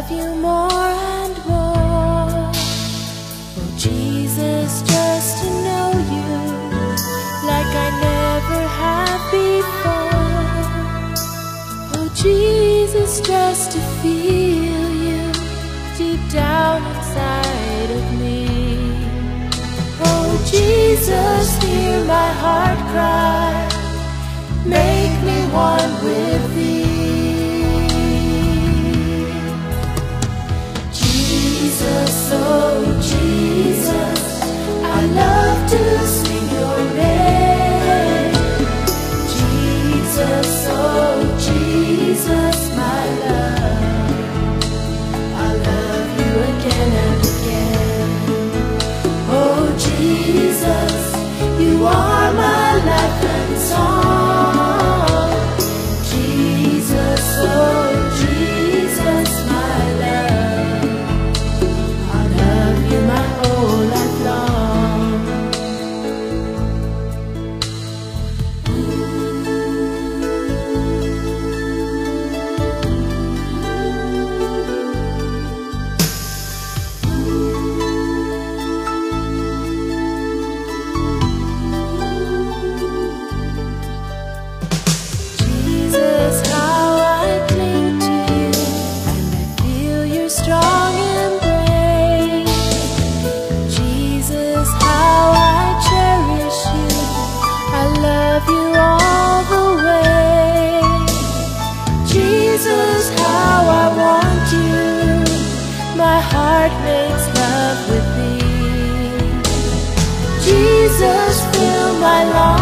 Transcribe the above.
love you more and more. Oh Jesus, just to know you like I never have before. Oh Jesus, just to feel you deep down inside of me. Oh Jesus, hear my heart cry, make me one with thee. Jesus, oh Jesus, I love to sing your name. Jesus, oh Jesus, my love, I love you again and again. Oh Jesus, you are my life and song. Jesus, oh Jesus, my love, I love you my whole life long. Jesus, how I cling to you, and I feel your strong embrace. Jesus, how I cherish you, I love you all the way. Jesus, how I want you, my heart makes love with thee. Jesus, fill my lungs